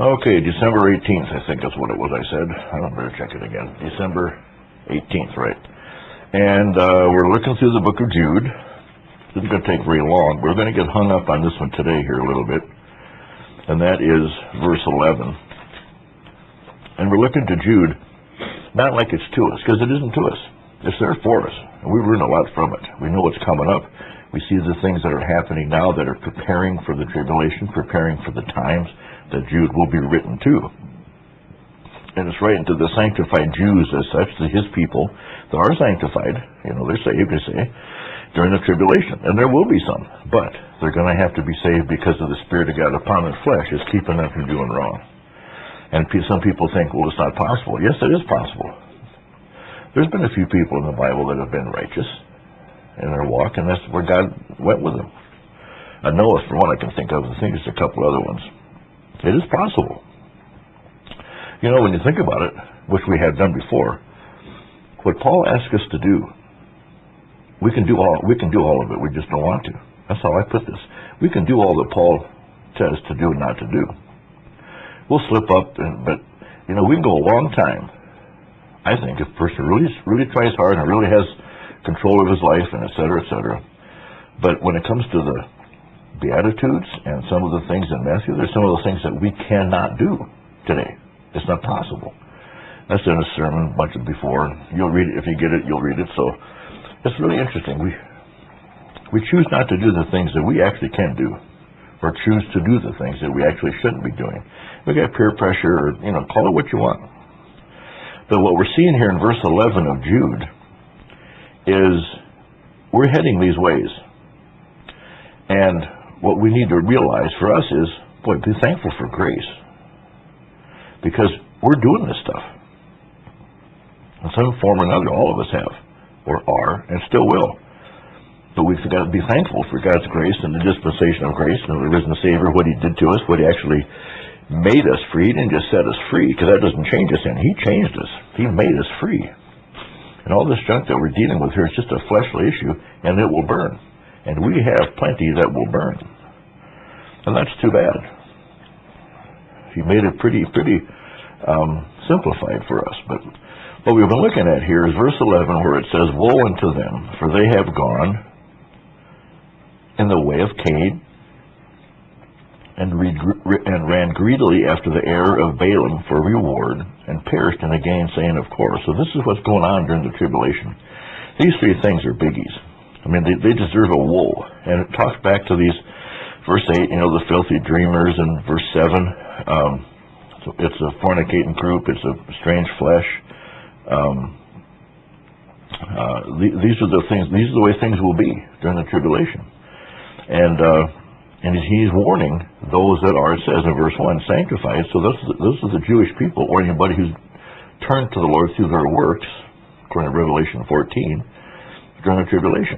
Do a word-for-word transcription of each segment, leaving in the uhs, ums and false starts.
Okay, December eighteenth, I think that's what it was I said. I don't better check it again. December eighteenth, right. And uh, we're looking through the book of Jude. This isn't going to take very long. We're going to get hung up on this one today here a little bit. And that is verse eleven. And we're looking to Jude, not like it's to us, because it isn't to us. It's there for us. And we learn a lot from it. We know what's coming up. We see the things that are happening now that are preparing for the tribulation, preparing for the times that Jude will be written to. And it's right into the sanctified Jews as such, to his people that are sanctified, you know, they're saved, they say, during the tribulation. And there will be some, but they're going to have to be saved because of the Spirit of God upon their flesh is keeping them from doing wrong. And some people think, well, it's not possible. Yes, it is possible. There's been a few people in the Bible that have been righteous in their walk, and that's where God went with them. Uh, Noah, for one, I can think of. I think there's a couple other ones. It is possible. You know, when you think about it, which we have done before, what Paul asks us to do, we can do all we can do all of it. We just don't want to. That's how I put this. We can do all that Paul says to do and not to do. We'll slip up, and, but you know, we can go a long time. I think if a person really really tries hard and really has control of his life and et cetera, et cetera. But when it comes to the Beatitudes and some of the things in Matthew, there's some of those things that we cannot do today. It's not possible. That's in a sermon a bunch of before. You'll read it. If you get it, you'll read it. So it's really interesting. We we choose not to do the things that we actually can do, or choose to do the things that we actually shouldn't be doing. We got peer pressure, or, you know, call it what you want. But what we're seeing here in verse eleven of Jude is we're heading these ways. And what we need to realize for us is, boy, be thankful for grace. Because we're doing this stuff. In some form or another, all of us have, or are, and still will. But we've got to be thankful for God's grace and the dispensation of grace and the risen Savior, what he did to us, what he actually made us free. He didn't just set us free, because that doesn't change us in. He changed us. He made us free. And all this junk that we're dealing with here is just a fleshly issue, and it will burn. And we have plenty that will burn. And that's too bad. He made it pretty, pretty um, simplified for us. But what we've been looking at here is verse eleven, where it says, "Woe unto them, for they have gone in the way of Cain, and, re- and ran greedily after the heir of Balaam for reward, and perished in a gainsaying of Korah." So this is what's going on during the tribulation. These three things are biggies. I mean, they, they deserve a woe. And it talks back to these, verse eight, you know, the filthy dreamers, and verse seven, um, so it's a fornicating group, it's a strange flesh. Um, uh, th- these are the things, these are the way things will be during the tribulation. And uh, and he's warning those that are, it says in verse one, sanctified. So those, those are the Jewish people, or anybody who's turned to the Lord through their works, according to Revelation fourteen, during the tribulation.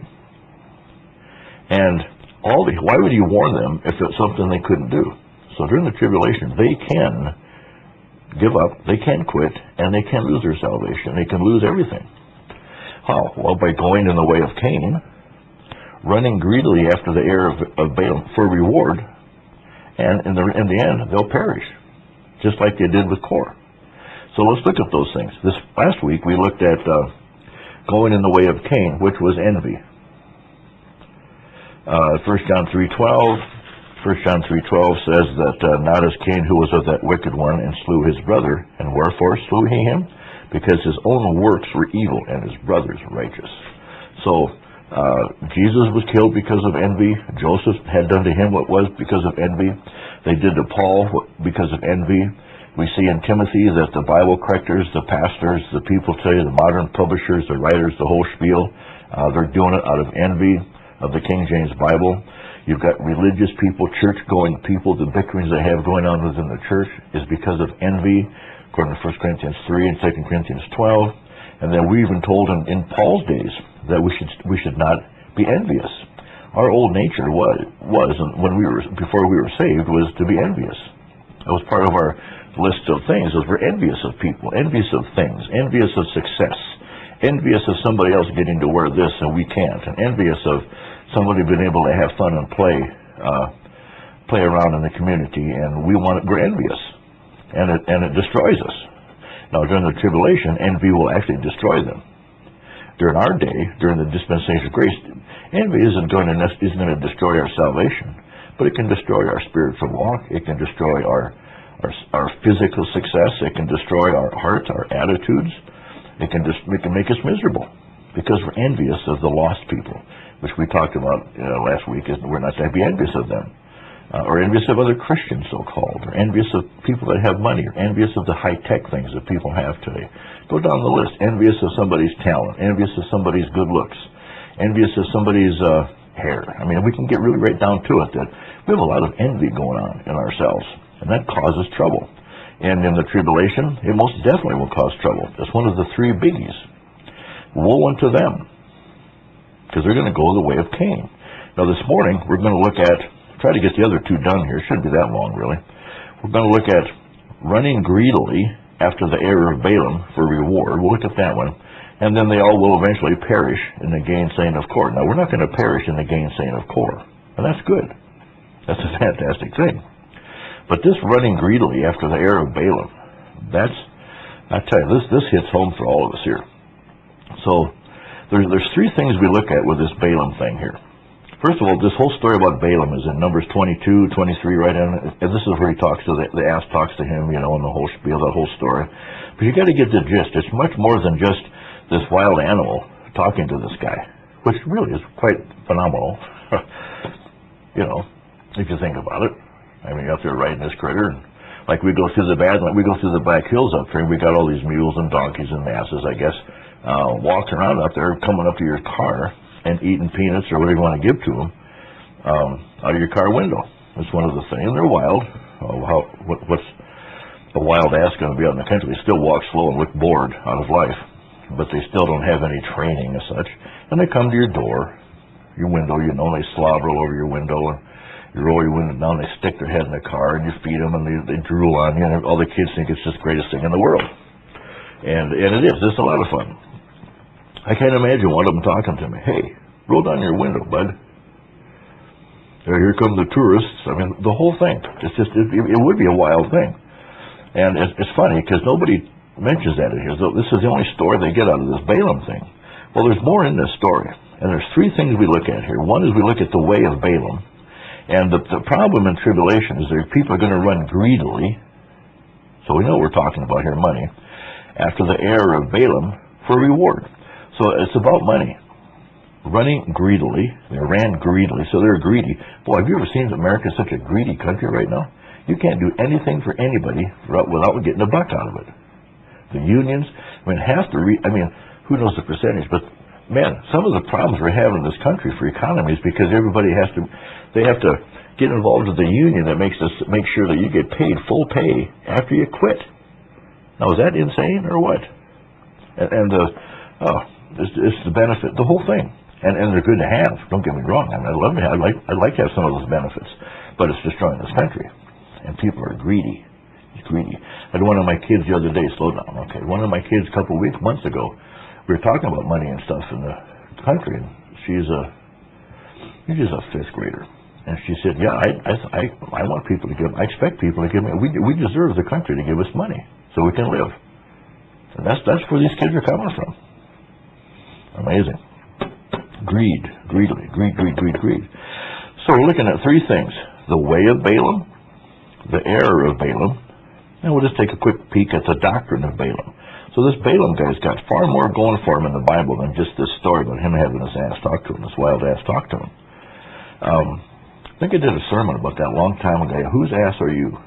And all the, why would he warn them if it's something they couldn't do? So during the tribulation, they can give up, they can quit, and they can lose their salvation. They can lose everything. How? Well, by going in the way of Cain, running greedily after the heir of, of Balaam for reward, and in the in the end, they'll perish, just like they did with Korah. So let's look at those things. This last week, we looked at uh, going in the way of Cain, which was envy. Uh, First John three twelve. First John three twelve says that uh, not as Cain, who was of that wicked one, and slew his brother. And wherefore slew he him? Because his own works were evil, and his brother's righteous. So uh, Jesus was killed because of envy. Joseph had done to him what was because of envy. They did to Paul what, because of envy. We see in Timothy that the Bible correctors, the pastors, the people today, the modern publishers, the writers, the whole spiel, uh, they're doing it out of envy of the King James Bible. You've got religious people, church-going people. The bickerings they have going on within the church is because of envy, according to First Corinthians three and Second Corinthians twelve. And then we're even told in, in Paul's days that we should we should not be envious. Our old nature was was when we were before we were saved was to be envious. That was part of our list of things. Was we're envious of people, envious of things, envious of success, envious of somebody else getting to wear this and we can't, and envious of somebody being able to have fun and play uh, play around in the community, and we want it, we're envious. and it, and it destroys us. Now, during the tribulation, envy will actually destroy them. During our day, during the dispensation of grace, envy isn't going to, isn't going to destroy our salvation, but it can destroy our spiritual walk. It can destroy our, our, our physical success. It can destroy our hearts, our attitudes. It can just it can make us miserable because we're envious of the lost people, which we talked about uh, last week. Is we're not to be envious of them. Uh, or envious of other Christians, so-called, or envious of people that have money, or envious of the high-tech things that people have today. Go down the list. Envious of somebody's talent, envious of somebody's good looks, envious of somebody's uh, hair. I mean, we can get really right down to it that we have a lot of envy going on in ourselves, and that causes trouble. And in the tribulation, it most definitely will cause trouble. That's one of the three biggies. Woe unto them, because they're going to go the way of Cain. Now, this morning, we're going to look at try to get the other two done here. It shouldn't be that long, really. We're going to look at running greedily after the error of Balaam for reward. We'll look at that one. And then they all will eventually perish in the gainsaying of Kor. Now, we're not going to perish in the gainsaying of Kor. And that's good. That's a fantastic thing. But this running greedily after the error of Balaam, that's, I tell you, this, this hits home for all of us here. So, there's, there's three things we look at with this Balaam thing here. First of all, this whole story about Balaam is in Numbers twenty-two, twenty-three, right in, and this is where he talks to the, the ass talks to him, you know, and the whole spiel, that whole story. But you got to get the gist. It's much more than just this wild animal talking to this guy, which really is quite phenomenal. You know, if you think about it. I mean, you're out there riding this critter, and like we go through the bad, we go through the Black Hills up there, and we got all these mules and donkeys and asses, I guess, uh, walking around up there, coming up to your car and eating peanuts or whatever you want to give to them um, out of your car window. That's one of the things. And they're wild. Oh, how, what, what's a wild ass going to be out in the country? They still walk slow and look bored out of life, but they still don't have any training as such. And they come to your door, your window, you know, and they slobber all over your window, and you roll your window down, they stick their head in the car, and you feed them, and they, they drool on you, and all the kids think it's just the greatest thing in the world. And, and it is. It's a lot of fun. I can't imagine one of them talking to me. Hey, roll down your window, bud. Here come the tourists. I mean, the whole thing. It's just, it, it would be a wild thing. And it's, it's funny because nobody mentions that in here. So this is the only story they get out of this Balaam thing. Well, there's more in this story. And there's three things we look at here. One is we look at the way of Balaam. And the, the problem in tribulation is that people are going to run greedily. So we know what we're talking about here, money. After the error of Balaam for reward. So it's about money. Running greedily. They ran greedily, so they're greedy. Boy, have you ever seen America such a greedy country right now? You can't do anything for anybody without getting a buck out of it. The unions, I mean, half the, re- I mean, who knows the percentage, but man, some of the problems we're having in this country for economy is because everybody has to, they have to get involved with the union that makes us, make sure that you get paid full pay after you quit. Now, is that insane or what? And, and the, oh, It's, it's the benefit, the whole thing, and and they're good to have. Don't get me wrong. I mean, I'd love to have. I'd like, I'd like to have some of those benefits, but it's destroying this country, and people are greedy. It's greedy. I had one of my kids the other day. Slow down, okay. One of my kids a couple of weeks, months ago, we were talking about money and stuff in the country, and she's a she's a fifth grader, and she said, "Yeah, I I I, I want people to give. I expect people to give me. We we deserve the country to give us money so we can live." And that's that's where these kids are coming from. Amazing. Greed, greedily, greed, greed, greed, greed. So we're looking at three things. The way of Balaam, the error of Balaam, and we'll just take a quick peek at the doctrine of Balaam. So this Balaam guy's got far more going for him in the Bible than just this story about him having his ass talk to him, this wild ass talk to him. Um, I think I did a sermon about that a long time ago. Whose ass are you?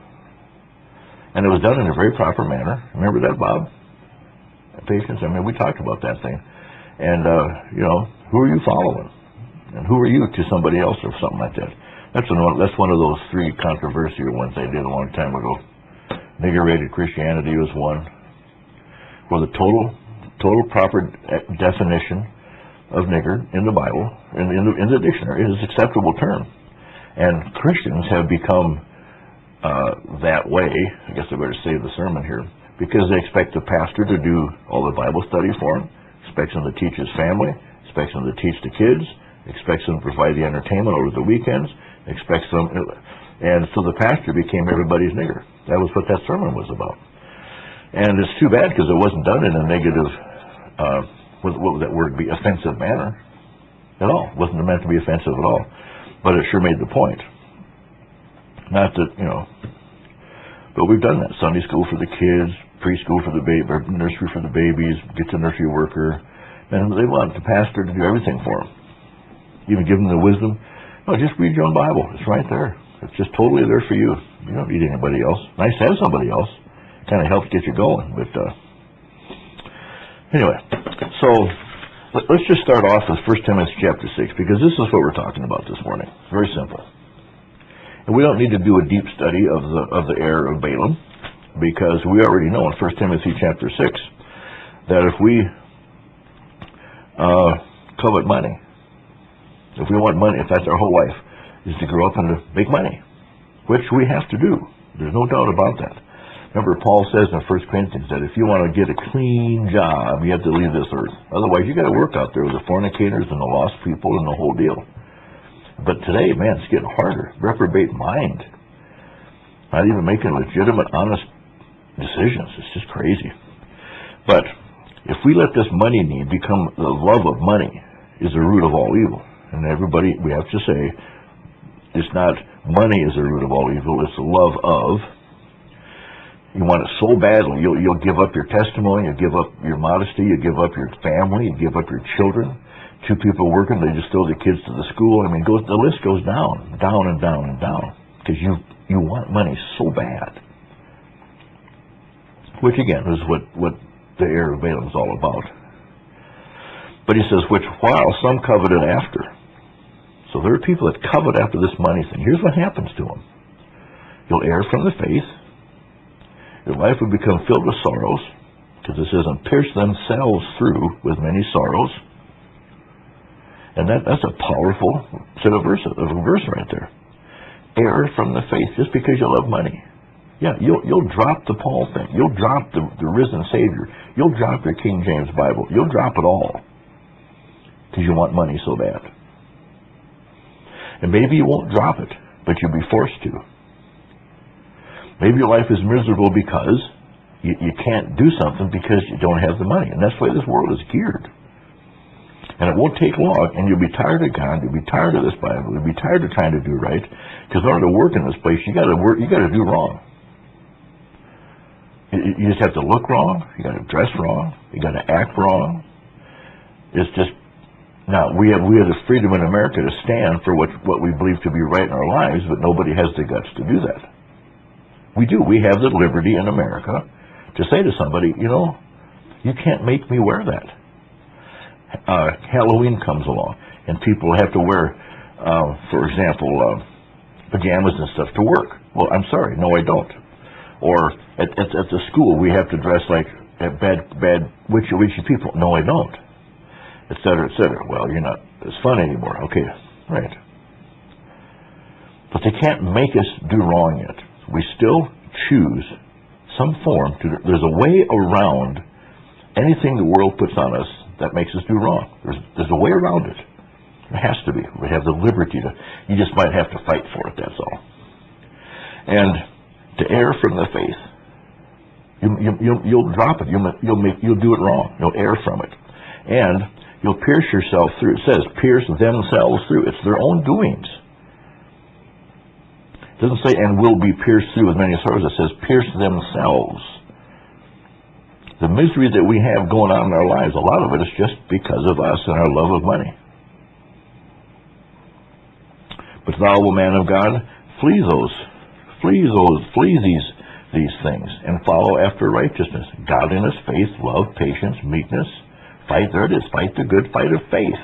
And it was done in a very proper manner. Remember that, Bob? Patience? I mean, we talked about that thing. And, uh, you know, who are you following? And who are you to somebody else or something like that? That's one, that's one of those three controversial ones they did a long time ago. Nigger-rated Christianity was one. Well, the total, total proper definition of nigger in the Bible, in, in, the, in the dictionary, is an acceptable term. And Christians have become uh, that way. I guess I better save the sermon here. Because they expect the pastor to do all the Bible study for them. Expects them to teach his family, expects them to teach the kids, expects them to provide the entertainment over the weekends, expects them, And so the pastor became everybody's nigger. That was what that sermon was about. And it's too bad because it wasn't done in a negative, uh, what, what would that word be, offensive manner at all. It wasn't meant to be offensive at all. But it sure made the point. Not that, you know, but we've done that. Sunday school for the kids, preschool for the baby, nursery for the babies, get the nursery worker. And they want the pastor to do everything for them. Even give them the wisdom. No, just read your own Bible. It's right there. It's just totally there for you. You don't need anybody else. Nice to have somebody else. Kind of helps get you going. But uh, anyway, so let, let's just start off with First Timothy chapter six, because this is what we're talking about this morning. It's very simple. And we don't need to do a deep study of the of the error of Balaam, because we already know in First Timothy chapter six that if we uh, covet money, if we want money, if that's our whole life, is to grow up and to make money, which we have to do. There's no doubt about that. Remember, Paul says in First Corinthians that if you want to get a clean job, you have to leave this earth. Otherwise, you got to work out there with the fornicators and the lost people and the whole deal. But today, man, it's getting harder. Reprobate mind. Not even making legitimate, honest decisions. It's just crazy. But if we let this money need become the love of money is the root of all evil. And everybody, we have to say, it's not money is the root of all evil, it's the love of. You want it so badly, you'll, you'll give up your testimony, you'll give up your modesty, you'll give up your family, you give up your children. Two people working, they just throw the kids to the school. I mean, goes, the list goes down, down and down and down, because you, you want money so bad. Which, again, is what, what the error of Balaam is all about. But he says, which while some coveted after. So there are people that covet after this money thing. Here's what happens to them. You'll err from the faith. Your life will become filled with sorrows, because it says, and pierce themselves through with many sorrows. And that, that's a powerful set of verse, of a verse right there. Err from the faith just because you love money. Yeah, you'll, you'll drop the Paul thing. You'll drop the, the risen Savior. You'll drop your King James Bible. You'll drop it all because you want money so bad. And maybe you won't drop it, but you'll be forced to. Maybe your life is miserable because you, you can't do something because you don't have the money. And that's the way this world is geared. And it won't take long, and you'll be tired of God, you'll be tired of this Bible, you'll be tired of trying to do right, because in order to work in this place, you gotta work, you gotta do wrong. You, you just have to look wrong, you gotta dress wrong, you gotta act wrong. It's just, now, we have we have the freedom in America to stand for what, what we believe to be right in our lives, but nobody has the guts to do that. We do. We have the liberty in America to say to somebody, you know, you can't make me wear that. Uh, Halloween comes along, and people have to wear, uh, for example, uh, pajamas and stuff to work. Well, I'm sorry, no, I don't. Or at, at, at the school, we have to dress like bad, bad, witchy, witchy people. No, I don't. Et cetera, et cetera. Well, you're not as fun anymore. Okay, right. But they can't make us do wrong yet. We still choose some form to, there's a way around anything the world puts on us that makes us do wrong. There's, there's a way around it. There has to be. We have the liberty to, you just might have to fight for it, that's all. And to err from the faith, you, you, you'll, you'll drop it. You'll, you'll, make, you'll do it wrong. You'll err from it. And you'll pierce yourself through. It says, pierce themselves through. It's their own doings. It doesn't say, and will be pierced through with many sorrows. It says, pierce themselves. The misery that we have going on in our lives, a lot of it is just because of us and our love of money. But thou, O man of God, flee those, flee those, flee these, these things, and follow after righteousness, godliness, faith, love, patience, meekness. Fight, there it is, fight the good fight of faith.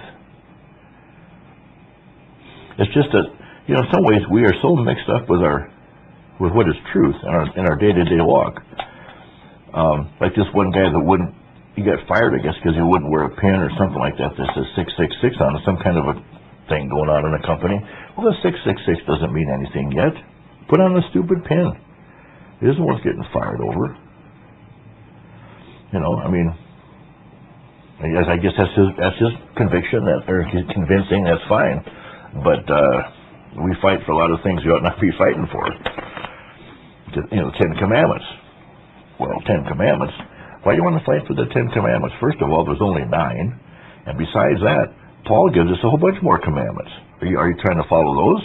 It's just that, you know, in some ways we are so mixed up with our, with what is truth in our, in our day-to-day walk. Um, like this one guy that wouldn't, he got fired, I guess, because he wouldn't wear a pin or something like that that says six six six on it, some kind of a thing going on in the company. Well, the six six six doesn't mean anything yet. Put on the stupid pin. It isn't worth getting fired over. You know, I mean, I guess, I guess that's his that's his conviction, that or his convincing. That's fine, but uh, We fight for a lot of things we ought not be fighting for. You know, the Ten Commandments. Well, Ten Commandments. Why do you want to fight for the Ten Commandments? First of all, there's only nine. And besides that, Paul gives us a whole bunch more commandments. Are you, are you trying to follow those?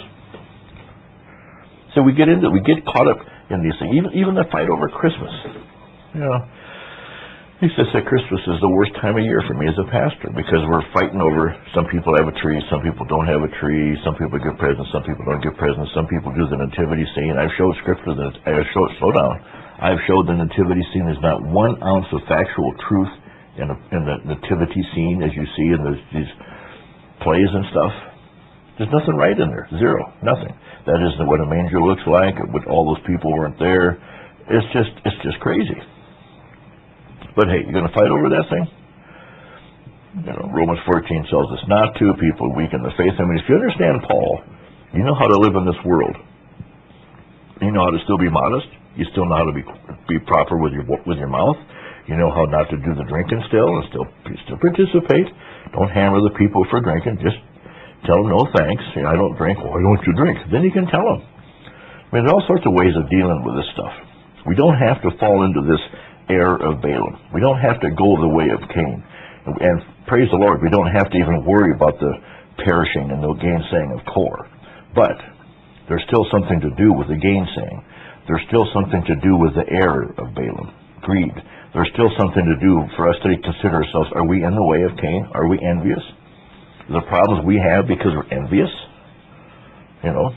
So we get into, we get caught up in these things. Even, even the fight over Christmas. You know, he says that Christmas is the worst time of year for me as a pastor because we're fighting over, some people have a tree, some people don't have a tree, some people get presents, some people don't get presents, some people do the nativity scene. I've showed scripture that, I've showed, slow down, I've showed the nativity scene there's not one ounce of factual truth in, a, in the nativity scene as you see in those, these plays and stuff. There's nothing right in there, zero, nothing. That isn't what a manger looks like, but all those people weren't there. It's just, it's just crazy. But hey, you're going to fight over that thing? You know, Romans fourteen tells us not to people weaken the faith. I mean, if you understand Paul, you know how to live in this world. You know how to still be modest. You still know how to be be proper with your with your mouth. You know how not to do the drinking still, and still still participate. Don't hammer the people for drinking. Just tell them no thanks. You know, I don't drink. Why don't you drink? Then you can tell them. I mean, there are all sorts of ways of dealing with this stuff. We don't have to fall into this error of Balaam. We don't have to go the way of Cain. And, and praise the Lord, we don't have to even worry about the perishing and the gainsaying of Kor. But there's still something to do with the gainsaying. There's still something to do with the error of Balaam, greed. There's still something to do for us to consider ourselves, are we in the way of Cain? Are we envious? The problems we have because we're envious, you know.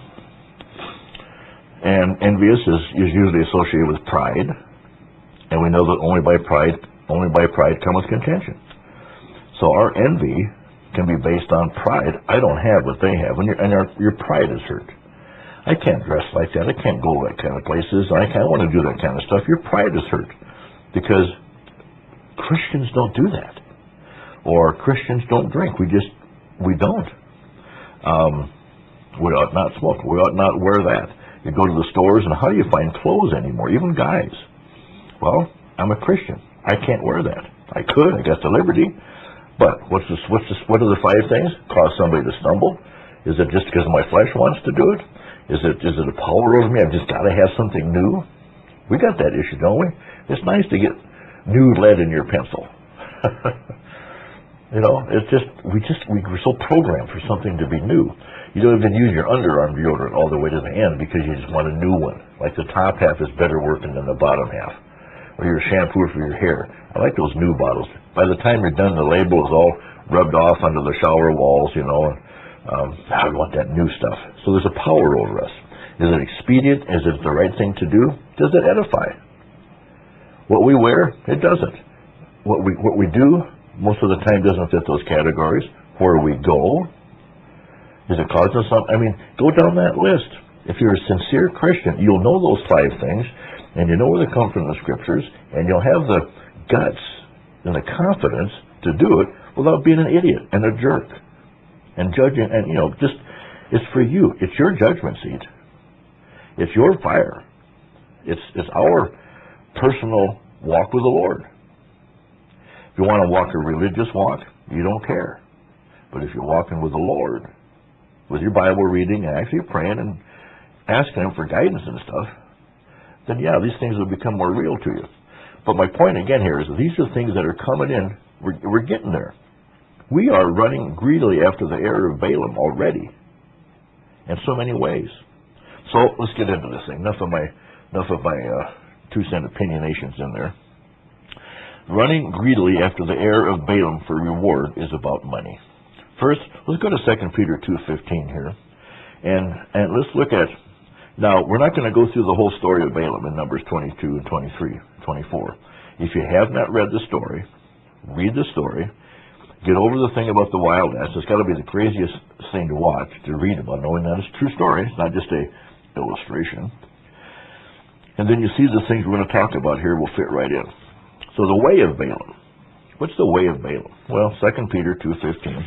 And envious is, is usually associated with pride. And we know that only by pride, only by pride cometh contention. So our envy can be based on pride. I don't have what they have, and your and your, your pride is hurt. I can't dress like that. I can't go that kind of places. I can't want to do that kind of stuff. Your pride is hurt because Christians don't do that, or Christians don't drink. We just we don't. Um, we ought not smoke. We ought not wear that. You go to the stores, and how do you find clothes anymore? Even guys. Well, I'm a Christian. I can't wear that. I could. I got the liberty. But what's this, what's this, what are the five things? Cause somebody to stumble? Is it just because my flesh wants to do it? Is it is it a power over me? I've just got to have something new? We got that issue, don't we? It's nice to get new lead in your pencil. You know, it's just, we just, we were so programmed for something to be new. You don't even use your underarm deodorant all the way to the end because you just want a new one. Like the top half is better working than the bottom half. Or your shampoo for your hair. I like those new bottles. By the time you're done, the label is all rubbed off under the shower walls, you know, and um, I want that new stuff. So there's a power over us. Is it expedient? Is it the right thing to do? Does it edify? What we wear, it doesn't. What we what we do, most of the time doesn't fit those categories. Where we go, is it causing something? I mean, go down that list. If you're a sincere Christian, you'll know those five things, and you know where they come from in the scriptures, and you'll have the guts and the confidence to do it without being an idiot and a jerk and judging. And, you know, just, it's for you. It's your judgment seat. It's your fire. It's, it's our personal walk with the Lord. If you want to walk a religious walk, you don't care. But if you're walking with the Lord, with your Bible reading and actually praying and asking Him for guidance and stuff, then yeah, these things will become more real to you. But my point again here is that these are things that are coming in. We're, we're getting there. We are running greedily after the error of Balaam already in so many ways. So let's get into this thing. Enough of my, enough of my uh, two-cent opinionations in there. Running greedily after the error of Balaam for reward is about money. First, let's go to Second Peter two fifteen here, and and let's look at. Now, we're not going to go through the whole story of Balaam in Numbers twenty-two and twenty-three, twenty-four. If you have not read the story, read the story. Get over the thing about the wild ass. It's got to be the craziest thing to watch, to read about, knowing that it's a true story. It's not just a illustration. And then you see the things we're going to talk about here will fit right in. So the way of Balaam. What's the way of Balaam? Well, Second Peter two fifteen.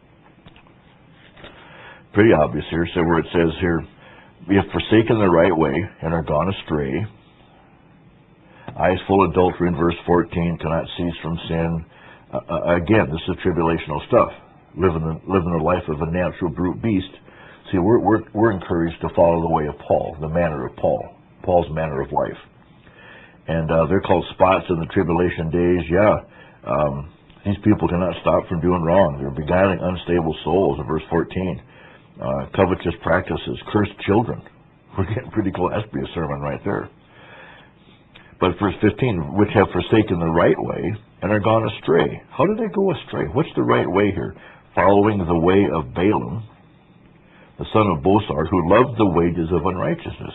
Pretty obvious here. So where it says here, we have forsaken the right way and are gone astray. Eyes full of adultery in verse fourteen, cannot cease from sin. Uh, uh, again, this is tribulational stuff. Living the, living the life of a natural brute beast. See, we're, we're, we're encouraged to follow the way of Paul, the manner of Paul, Paul's manner of life. And uh, they're called spots in the tribulation days. Yeah, um, these people cannot stop from doing wrong. They're beguiling unstable souls in verse fourteen. Uh, covetous practices, cursed children. We're getting pretty close. That would be a sermon right there. But verse fifteen, which have forsaken the right way and are gone astray. How did they go astray? What's the right way here? Following the way of Balaam, the son of Bosor, who loved the wages of unrighteousness,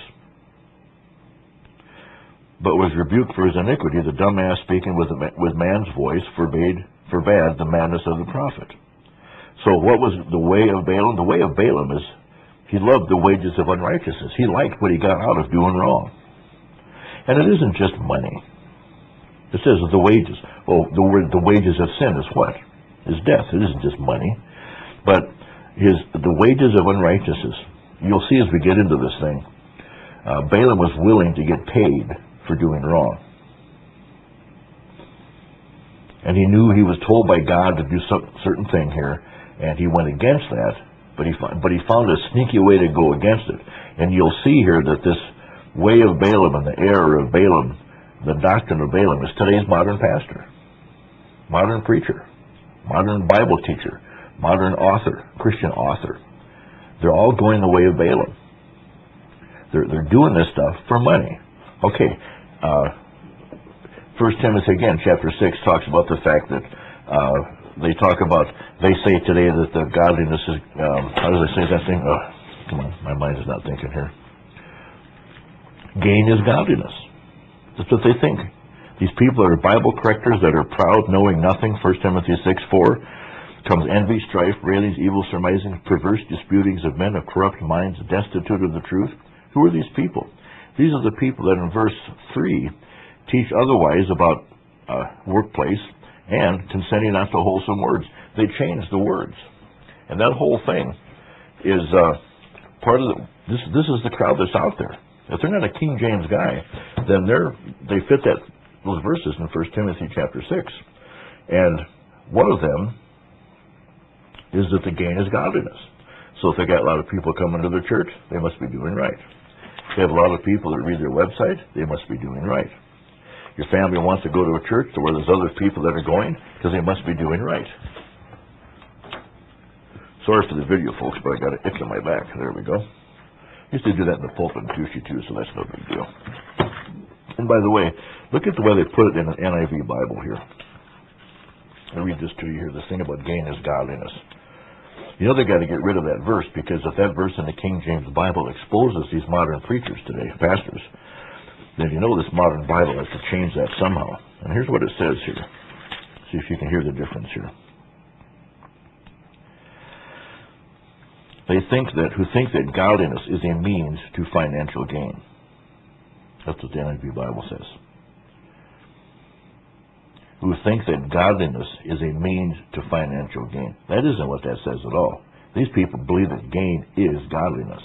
but was rebuked for his iniquity. The dumb ass, speaking with, with man's voice, forbade, forbade the madness of the prophet. So what was the way of Balaam? The way of Balaam is he loved the wages of unrighteousness. He liked what he got out of doing wrong. And it isn't just money. It says the wages. Well, the word the wages of sin is what? Is death. It isn't just money. But his the wages of unrighteousness, you'll see as we get into this thing, uh, Balaam was willing to get paid for doing wrong. And he knew he was told by God to do some certain thing here, and he went against that, but he, but he found a sneaky way to go against it. And you'll see here that this way of Balaam and the error of Balaam, the doctrine of Balaam, is today's modern pastor, modern preacher, modern Bible teacher, modern author, Christian author. They're all going the way of Balaam. They're, they're doing this stuff for money. Okay, uh, First Timothy, again, chapter six, talks about the fact that uh, they talk about, they say today that the godliness is, um, how does I say that thing? Oh, come on, my mind is not thinking here. Gain is godliness. That's what they think. These people are Bible correctors that are proud, knowing nothing. First Timothy six four comes envy, strife, railings, evil surmising, perverse disputings of men of corrupt minds, destitute of the truth. Who are these people? These are the people that in verse three teach otherwise about uh, workplace and consenting not to wholesome words. They change the words. And that whole thing is uh, part of the, this, this is the crowd that's out there. If they're not a King James guy, then they're, they fit that those verses in First Timothy chapter six. And one of them is that the gain is godliness. So if they got a lot of people coming to their church, they must be doing right. If they have a lot of people that read their website, they must be doing right. Your family wants to go to a church to where there's other people that are going, because they must be doing right. Sorry for the video, folks, but I got an itch on my back. There we go. Used to do that in the pulpit in Tushy too, so that's no big deal. And by the way, look at the way they put it in an N I V Bible here. I'll read this to you here. This thing about gain is godliness. You know they got to get rid of that verse, because if that verse in the King James Bible exposes these modern preachers today, pastors, then you know this modern Bible has to change that somehow. And here's what it says here. See if you can hear the difference here. They think that, who think that godliness is a means to financial gain. That's what the N I V Bible says. Who think that godliness is a means to financial gain. That isn't what that says at all. These people believe that gain is godliness.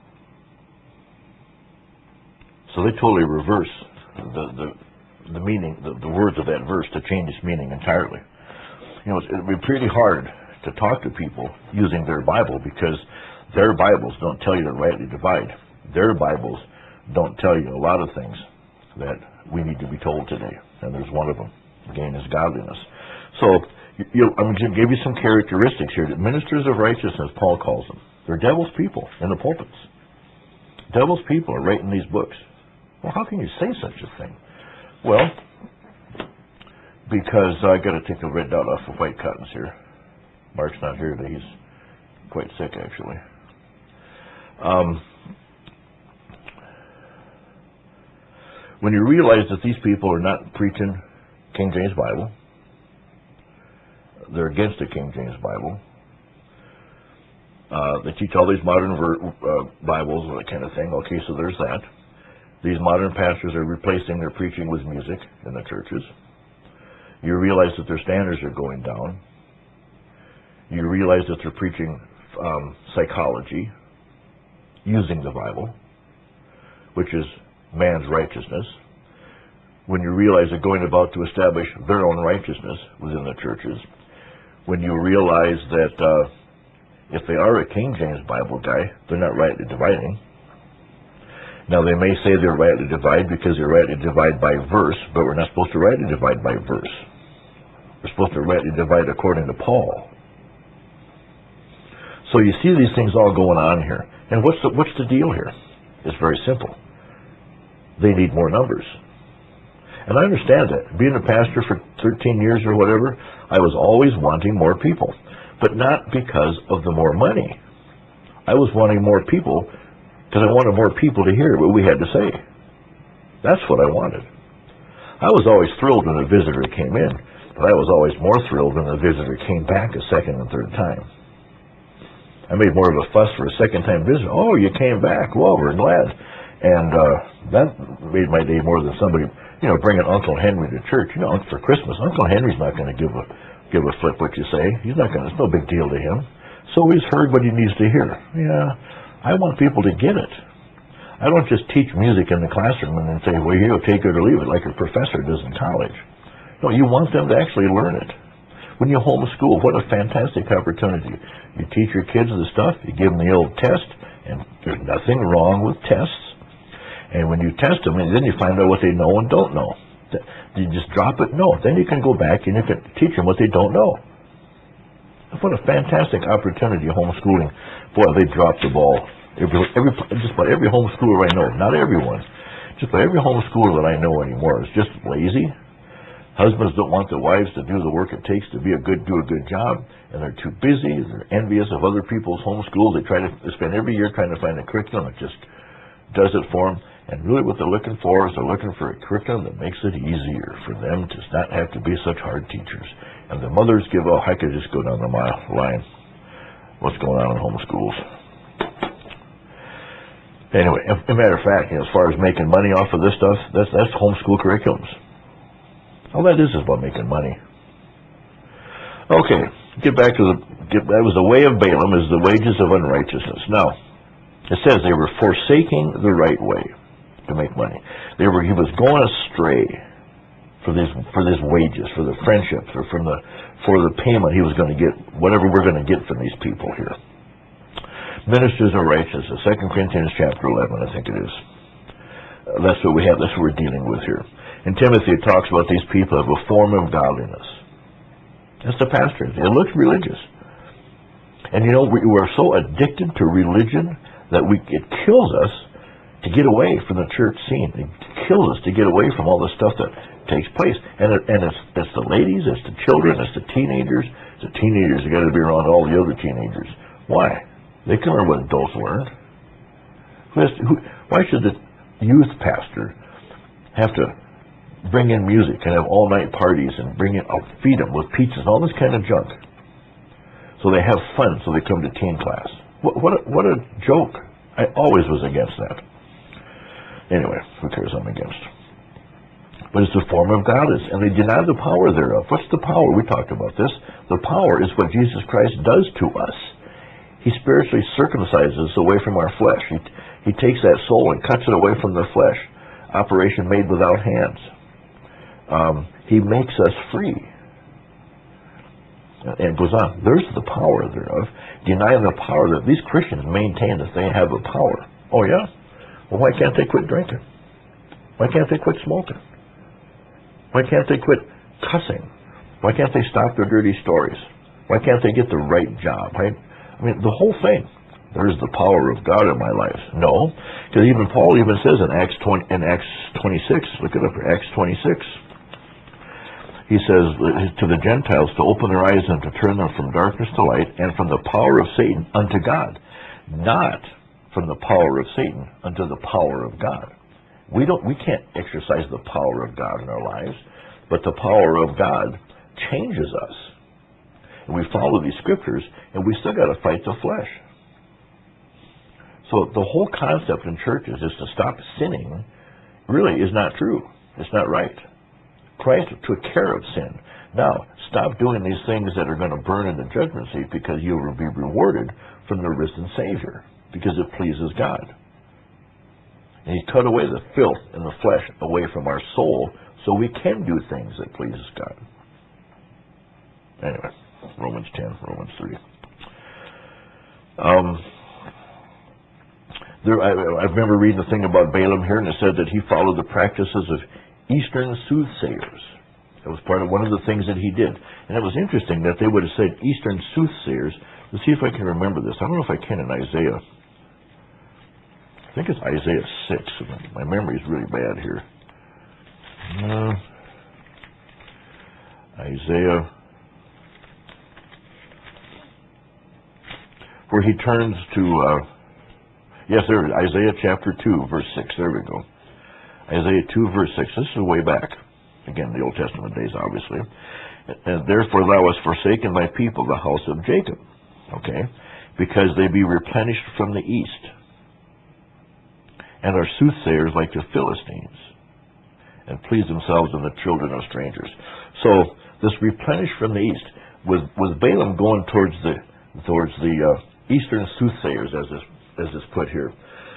So they totally reverse the the, the meaning, the, the words of that verse to change its meaning entirely. You know, it would be pretty hard to talk to people using their Bible, because their Bibles don't tell you to rightly divide. Their Bibles don't tell you a lot of things that we need to be told today, and there's one of them. Gain is godliness. So you, you, I'm going to give you some characteristics here. That ministers of righteousness, Paul calls them. They're devil's people in the pulpits. Devil's people are writing these books. Well, how can you say such a thing? Well, because I got to take the red dot off the white cottons here. Mark's not here today. He's quite sick, actually. Um, when you realize that these people are not preaching King James Bible, they're against the King James Bible. Uh, they teach all these modern ver- uh, Bibles and that kind of thing. Okay, so there's that. These modern pastors are replacing their preaching with music in the churches. You realize that their standards are going down. You realize that they're preaching um, psychology using the Bible, which is man's righteousness. When you realize they're going about to establish their own righteousness within the churches. When you realize that uh, If they are a King James Bible guy, they're not rightly dividing. Now, they may say they're rightly divide because they're rightly divide by verse, but we're not supposed to rightly divide by verse. We're supposed to rightly divide according to Paul. So you see these things all going on here. And what's the, what's the deal here? It's very simple. They need more numbers. And I understand that. Being a pastor for thirteen years or whatever, I was always wanting more people. But not because of the more money. I was wanting more people because I wanted more people to hear what we had to say. That's what I wanted. I was always thrilled when a visitor came in, but I was always more thrilled when the visitor came back a second and third time. I made more of a fuss for a second-time visitor. Oh, you came back. Well, we're glad. And uh, that made my day more than somebody, you know, bringing Uncle Henry to church. You know, for Christmas, Uncle Henry's not going to give a give a flip what you say. He's not going to. It's no big deal to him. So he's heard what he needs to hear. Yeah, I want people to get it. I don't just teach music in the classroom and then say, well, here, take it or leave it, like a professor does in college. No, you want them to actually learn it. When you homeschool, what a fantastic opportunity. You teach your kids the stuff, you give them the old test, and there's nothing wrong with tests. And when you test them, and then you find out what they know and don't know. You just drop it? No. Then you can go back and you can teach them what they don't know. What a fantastic opportunity, homeschooling. Boy, they dropped the ball. Every, every, just about every homeschooler I know, not everyone, just about every homeschooler that I know anymore is just lazy. Husbands don't want their wives to do the work it takes to be a good, do a good job, and they're too busy. They're envious of other people's homeschools. They try to they spend every year trying to find a curriculum that just does it for them. And really what they're looking for is they're looking for a curriculum that makes it easier for them to not have to be such hard teachers. And the mothers give, oh, I could just go down the mile line. What's going on in homeschools? Anyway, as a matter of fact, you know, as far as making money off of this stuff, that's that's homeschool curriculums. All that is is about making money. Okay, get back to the, get, that was the way of Balaam is the wages of unrighteousness. Now, it says they were forsaking the right way to make money. They were, he was going astray for this, for this wages, for the friendships, or from the, for the payment he was going to get, whatever we're going to get from these people here. Ministers of righteousness, Second Corinthians chapter eleven, I think it is. Uh, that's what we have, that's what we're dealing with here. In Timothy, it talks about these people have a form of godliness. That's the pastor. It looks religious. And you know, we are so addicted to religion that we it kills us to get away from the church scene. It kills us to get away from all the stuff that takes place. And, it, and it's, it's the ladies, it's the children, it's the teenagers. It's the teenagers that got to be around all the other teenagers. Why? They can learn what adults learn. Who has to, who, why should the youth pastor have to bring in music and have all-night parties and bring in, I'll feed them with pizzas and all this kind of junk? So they have fun, so they come to teen class. What, what, a, what a joke. I always was against that. Anyway, who cares I'm against? But it's a form of godliness, and they deny the power thereof. What's the power? We talked about this. The power is what Jesus Christ does to us. He spiritually circumcises us away from our flesh. He, he takes that soul and cuts it away from the flesh. Operation made without hands. Um, he makes us free. And it goes on. There's the power thereof. Denying the power that these Christians maintain that they have the power. Oh, yeah? Well, why can't they quit drinking? Why can't they quit smoking? Why can't they quit cussing? Why can't they stop their dirty stories? Why can't they get the right job? Right? I mean, the whole thing. There's the power of God in my life. No, because even Paul even says in Acts twenty, in Acts twenty-six, look it up, Acts twenty-six. He says to the Gentiles to open their eyes and to turn them from darkness to light and from the power of Satan unto God, not from the power of Satan unto the power of God. We don't, we can't exercise the power of God in our lives, but the power of God changes us. And we follow these scriptures, and we still got to fight the flesh. So the whole concept in churches is to stop sinning really is not true. It's not right. Christ took care of sin. Now, stop doing these things that are going to burn in the judgment seat because you will be rewarded from the risen Savior, because it pleases God. And he cut away the filth and the flesh away from our soul so we can do things that pleases God. Anyway, Romans ten, Romans three. Um, there, I, I remember reading a thing about Balaam here, and it said that he followed the practices of Eastern soothsayers. That was part of one of the things that he did. And it was interesting that they would have said Eastern soothsayers. Let's see if I can remember this. I don't know if I can in Isaiah. I think it's Isaiah six. My memory is really bad here. Uh, Isaiah, where he turns to, uh, yes, there, Isaiah chapter two, verse six. There we go. Isaiah two, verse six. This is way back. Again, the Old Testament days, obviously. And therefore thou hast forsaken thy people, the house of Jacob. Okay? Because they be replenished from the east, and are soothsayers like the Philistines, and please themselves in the children of strangers. So, this replenished from the east, was, was Balaam going towards the towards the uh, eastern soothsayers, as is, as is put here.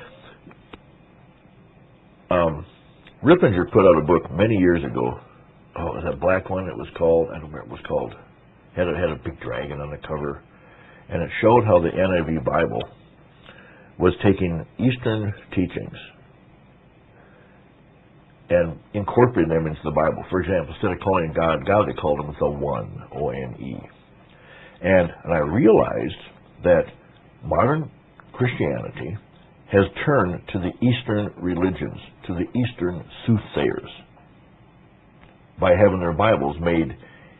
Um, Rippinger put out a book many years ago. Oh, it was a black one. It was called, I don't remember what it was called. Had a, had a big dragon on the cover. And it showed how the N I V Bible was taking Eastern teachings and incorporating them into the Bible. For example, instead of calling God God, they called him the One, O N E. And, and I realized that modern Christianity has turned to the Eastern religions, to the Eastern soothsayers, by having their Bibles made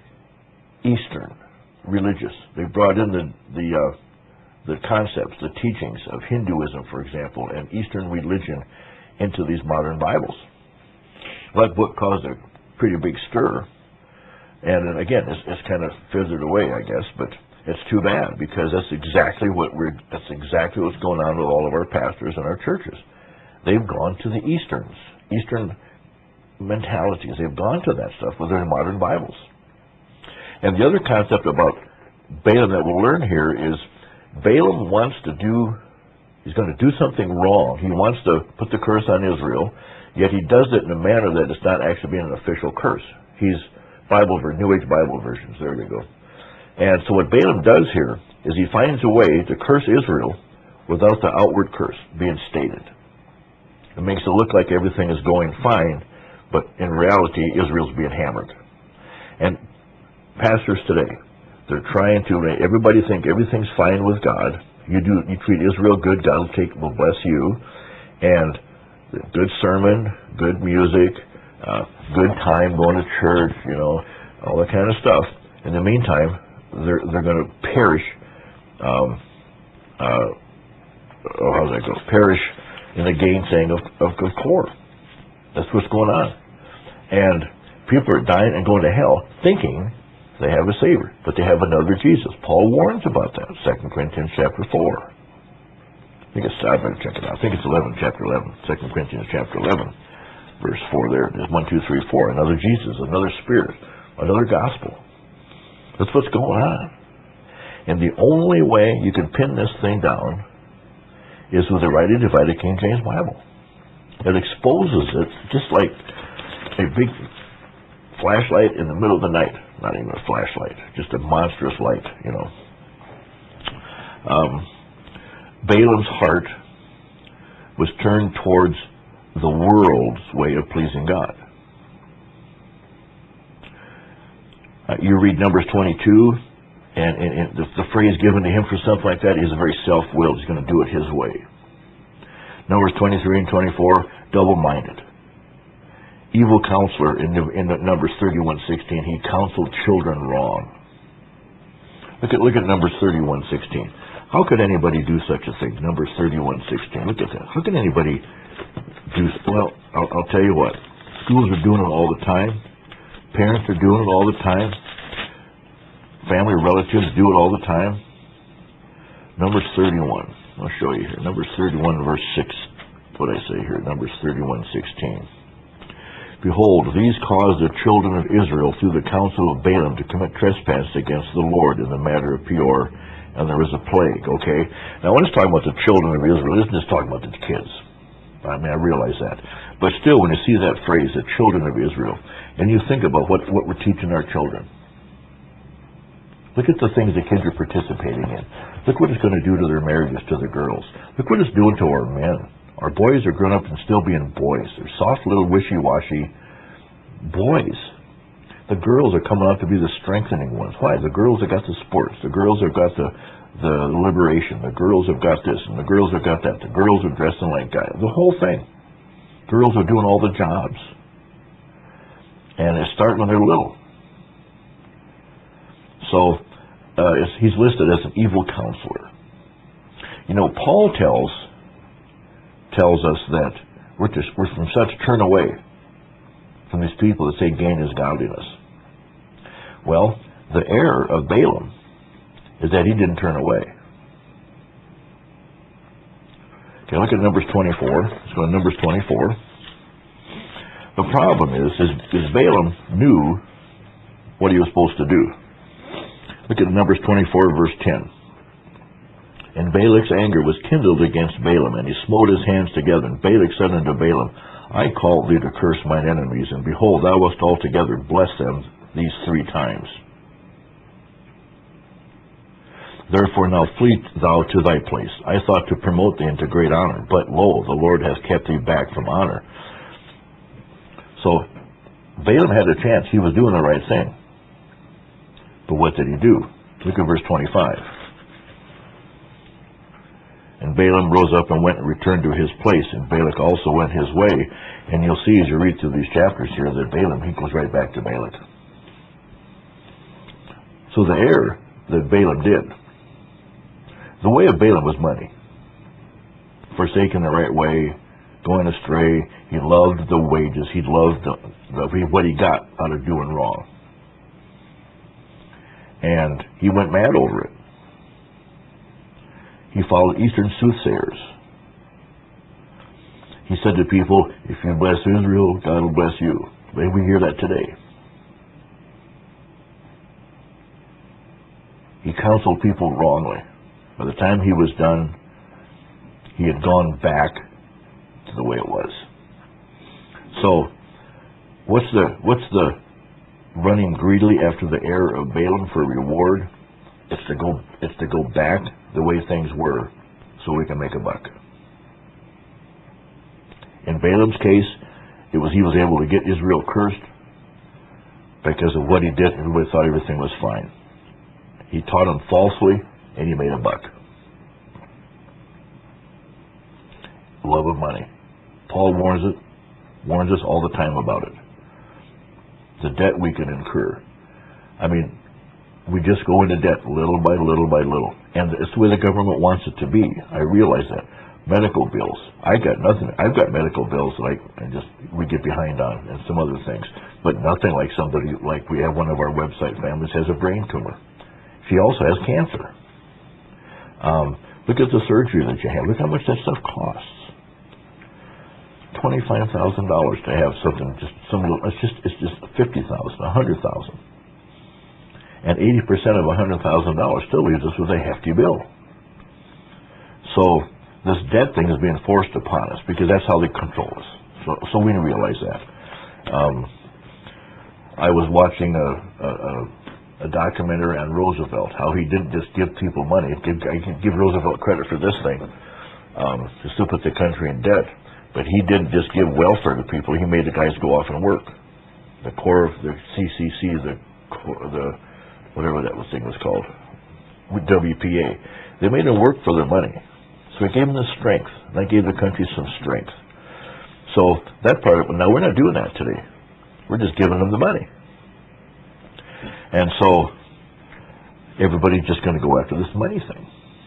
Eastern, religious. They brought in the the, uh, the concepts, the teachings of Hinduism, for example, and Eastern religion into these modern Bibles. Well, that book caused a pretty big stir, and then again, it's, it's kind of fizzled away, I guess, but it's too bad, because that's exactly what we're, that's exactly what's going on with all of our pastors and our churches. They've gone to the Easterns, Eastern mentalities. They've gone to that stuff with their modern Bibles. And the other concept about Balaam that we'll learn here is Balaam wants to do, he's going to do something wrong. He wants to put the curse on Israel, yet he does it in a manner that it's not actually being an official curse. He's Bible, New Age Bible versions. There we go. And so what Balaam does here is he finds a way to curse Israel without the outward curse being stated. It makes it look like everything is going fine, but in reality, Israel's being hammered. And pastors today, they're trying to make everybody think everything's fine with God. You do, you treat Israel good, God will take, will bless you, and good sermon, good music, uh, good time going to church, you know, all that kind of stuff. In the meantime, they're they're going to perish. Um, uh, oh, how does that go? Perish in the gainsaying of of, of core. That's what's going on, and people are dying and going to hell, thinking they have a Savior, but they have another Jesus. Paul warns about that. Second Corinthians chapter four. I think it's, I better check it out. I think it's eleven, chapter eleven. Second Corinthians chapter eleven, verse four. There, there's one, two, three, four. Another Jesus, another Spirit, another gospel. That's what's going on. And the only way you can pin this thing down is with the rightly divided King James Bible. It exposes it just like a big flashlight in the middle of the night. Not even a flashlight, just a monstrous light, you know. Um, Balaam's heart was turned towards the world's way of pleasing God. Uh, you read Numbers twenty-two, and, and, and the, the phrase given to him for something like that is very self-willed. He's going to do it his way. Numbers twenty-three and twenty-four, double-minded. Evil counselor in, the, in the Numbers thirty-one sixteen, he counseled children wrong. Look at look at Numbers thirty-one sixteen. How could anybody do such a thing? Numbers thirty-one sixteen. Look at that. How can anybody do? Well, I'll, I'll tell you what. Schools are doing it all the time. Parents are doing it all the time. Family relatives do it all the time. Numbers thirty-one. I'll show you here. Numbers thirty-one, verse six. What I say here. Numbers thirty-one sixteen. Behold, these caused the children of Israel through the counsel of Balaam to commit trespass against the Lord in the matter of Peor, and there was a plague. Okay? Now, when it's talking about the children of Israel, it isn't just talking about the kids. I mean, I realize that. But still, when you see that phrase, the children of Israel, and you think about what, what we're teaching our children. Look at the things the kids are participating in. Look what it's going to do to their marriages, to the girls. Look what it's doing to our men. Our boys are grown up and still being boys. They're soft little wishy-washy boys. The girls are coming out to be the strengthening ones. Why? The girls have got the sports. The girls have got the, the liberation. The girls have got this, and the girls have got that. The girls are dressing like guys. The whole thing. Girls are doing all the jobs. And it's starting when they're little. So uh, he's listed as an evil counselor. You know, Paul tells tells us that we're, to, we're from such turn away from these people that say gain is godliness. Well, the error of Balaam is that he didn't turn away. Okay, look at Numbers twenty-four. Let's go to Numbers twenty-four. The problem is, is, is Balaam knew what he was supposed to do. Look at Numbers twenty-four, verse ten. And Balak's anger was kindled against Balaam, and he smote his hands together. And Balak said unto Balaam, I called thee to curse mine enemies, and behold, thou wast altogether bless them these three times. Therefore now flee thou to thy place. I thought to promote thee into great honor, but lo, the Lord hath kept thee back from honor. So Balaam had a chance. He was doing the right thing. But what did he do? Look at verse twenty-five. And Balaam rose up and went and returned to his place, and Balak also went his way. And you'll see as you read through these chapters here that Balaam, he goes right back to Balak. So the error that Balaam did, the way of Balaam was money. Forsaking the right way, going astray. He loved the wages. He loved the, the, what he got out of doing wrong. And he went mad over it. He followed Eastern soothsayers. He said to people, if you bless Israel, God will bless you. May we hear that today. He counseled people wrongly. By the time he was done, he had gone back to the way it was. So, what's the what's the running greedily after the error of Balaam for reward? It's to go it's to go back the way things were so we can make a buck. In Balaam's case, it was he was able to get Israel cursed because of what he did, and everybody thought everything was fine. He taught them falsely, and he made a buck. Love of money. Paul warns it, warns us all the time about it. The debt we can incur. I mean, we just go into debt little by little by little. And it's the way the government wants it to be. I realize that. Medical bills. I got nothing. I've got medical bills that I, I just, we get behind on, and some other things. But nothing like somebody, like we have one of our website families has a brain tumor. She also has cancer. Um, look at the surgery that you have. Look how much that stuff costs. Twenty-five thousand dollars to have something. Just some little. It's just. It's just fifty thousand, a hundred thousand, and eighty percent of a hundred thousand dollars still leaves us with a hefty bill. So this debt thing is being forced upon us because that's how they control us. So, so we realize that. Um, I was watching a. a, a a documentary on Roosevelt, how he didn't just give people money. Give, I can give Roosevelt credit for this thing, um, to still put the country in debt. But he didn't just give welfare to people. He made the guys go off and work. The core of the C C C, the the whatever that thing was called, W P A. They made them work for their money. So it gave them the strength. That gave the country some strength. So that part of it, now we're not doing that today. We're just giving them the money. And so everybody's just going to go after this money thing.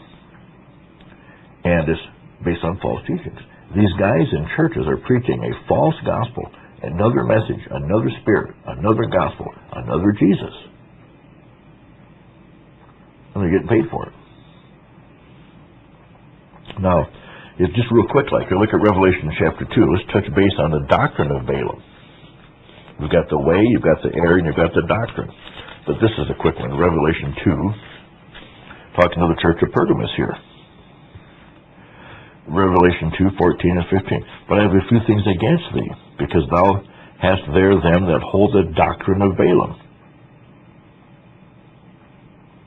And it's based on false teachings. These guys in churches are preaching a false gospel, another message, another spirit, another gospel, another Jesus. And they're getting paid for it. Now, it's just real quick, like you look at Revelation chapter two, let's touch base on the doctrine of Balaam. You've got the way, you've got the error, and you've got the doctrine. But this is a quick one. Revelation two, talking to the church of Pergamos here. Revelation two, fourteen and fifteen. But I have a few things against thee, because thou hast there them that hold the doctrine of Balaam.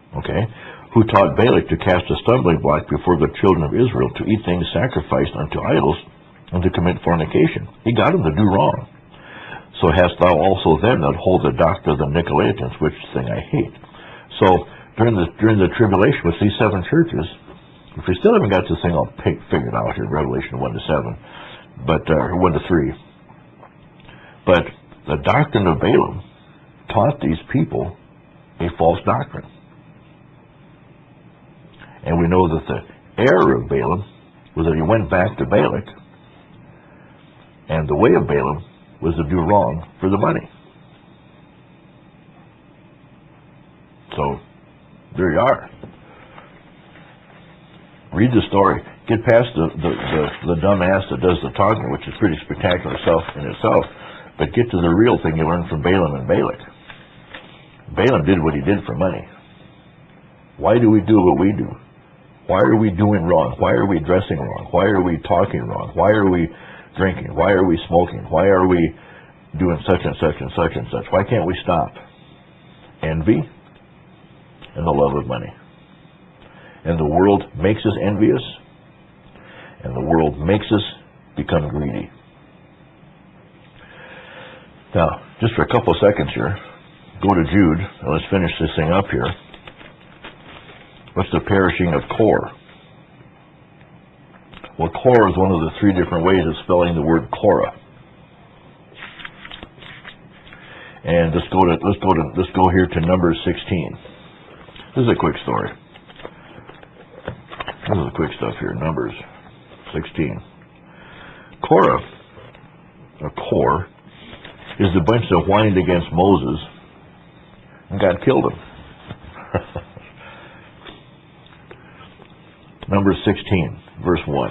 who taught Balak to cast a stumbling block before the children of Israel, to eat things sacrificed unto idols, and to commit fornication. He got them to do wrong. So hast thou also them that hold the doctrine of the Nicolaitans, which thing I hate. So during the during the tribulation with these seven churches, if we still haven't got this thing all figured out here, Revelation one to seven, but uh, one to three, but the doctrine of Balaam taught these people a false doctrine. And we know that the error of Balaam was that he went back to Balak, and the way of Balaam was to do wrong for the money. So, there you are. Read the story. Get past the, the, the, the dumb ass that does the talking, which is pretty spectacular self in itself, but get to the real thing you learned from Balaam and Balak. Balaam did what he did for money. Why do we do what we do? Why are we doing wrong? Why are we dressing wrong? Why are we talking wrong? Why are we drinking? Why are we smoking? Why are we doing such and such and such and such? Why can't we stop? Envy and the love of money. And the world makes us envious, and the world makes us become greedy. Now, just for a couple of seconds here, go to Jude, and let's finish this thing up here. What's the perishing of Kor? Well, Kor is one of the three different ways of spelling the word Korah. And let's go to let's go to let's go here to Numbers sixteen. This is a quick story. This is the quick stuff here. Numbers sixteen. Korah, or Kor, is the bunch that whined against Moses and God killed him. Numbers sixteen, verse one.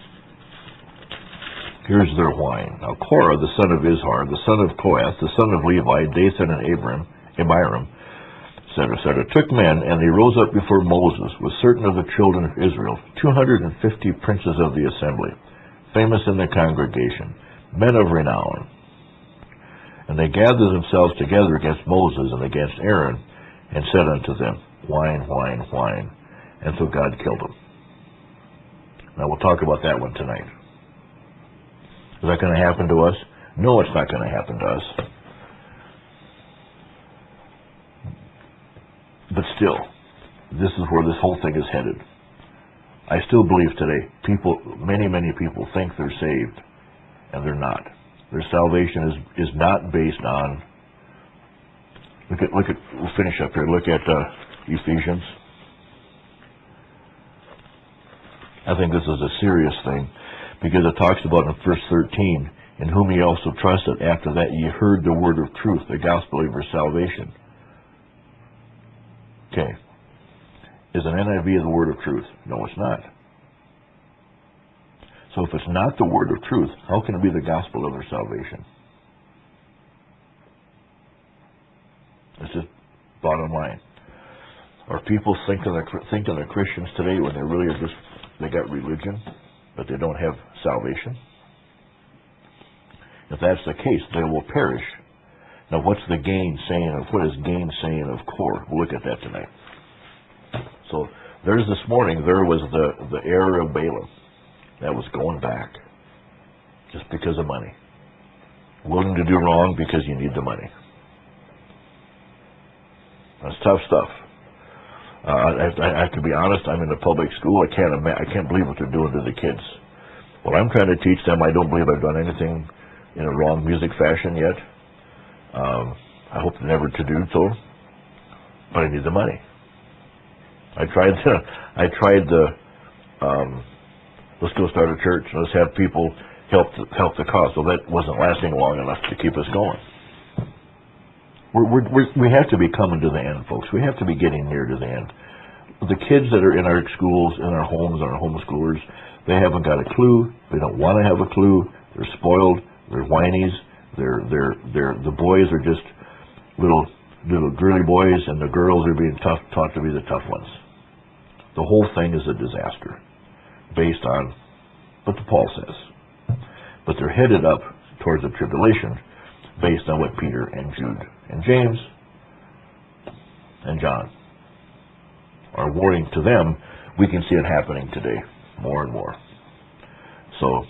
Here's their whine. Now Korah, the son of Izhar, the son of Kohath, the son of Levi, Dathan and Abiram, Abiram, et cetera, et cetera, took men, and they rose up before Moses with certain of the children of Israel, two hundred and fifty princes of the assembly, famous in the congregation, men of renown. And they gathered themselves together against Moses and against Aaron, and said unto them, Whine, whine, whine. And so God killed them. Now we'll talk about that one tonight. Is that going to happen to us? No, it's not going to happen to us. But still, this is where this whole thing is headed. I still believe today, people, many, many people think they're saved, and they're not. Their salvation is, is not based on, look at, look at, we'll finish up here, look at uh, Ephesians. I think this is a serious thing, because it talks about in verse thirteen, in whom ye also trusted, after that ye heard the word of truth, the gospel of your salvation. Okay. Is an N I V the word of truth? No, it's not. So if it's not the word of truth, how can it be the gospel of their salvation? It's just bottom line. Are people thinking they're, thinking they're Christians today when they really are just, they got religion, but they don't have salvation? If that's the case, they will perish. Now, what's the gain saying of, what is gain saying of Kor? We'll look at that tonight. So, there's this morning, there was the, the error of Balaam. That was going back. Just because of money. Willing to do wrong because you need the money. That's tough stuff. Uh, I, I have to be honest, I'm in a public school. I can't ima- I can't believe what they're doing to the kids. What I'm trying to teach them, I don't believe I've done anything in a wrong music fashion yet. Um, I hope never to do so, but I need the money. I tried the, I tried the, um, let's go start a church, let's have people help the, help the cause. So that wasn't lasting long enough to keep us going. We're, we're, we're, we have to be coming to the end, folks. We have to be getting near to the end. The kids that are in our schools, in our homes, our homeschoolers, they haven't got a clue. They don't want to have a clue. They're spoiled. They're whinies. They're, they're, they're, the boys are just little, little girly boys, and the girls are being tough, taught to be the tough ones. The whole thing is a disaster, based on what the Paul says. But they're headed up towards the tribulation, based on what Peter and Jude and James and John are warning to them, we can see it happening today, more and more. So,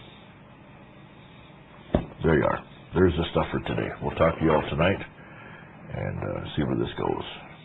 there you are. There's the stuff for today. We'll talk to you all tonight and uh, see where this goes.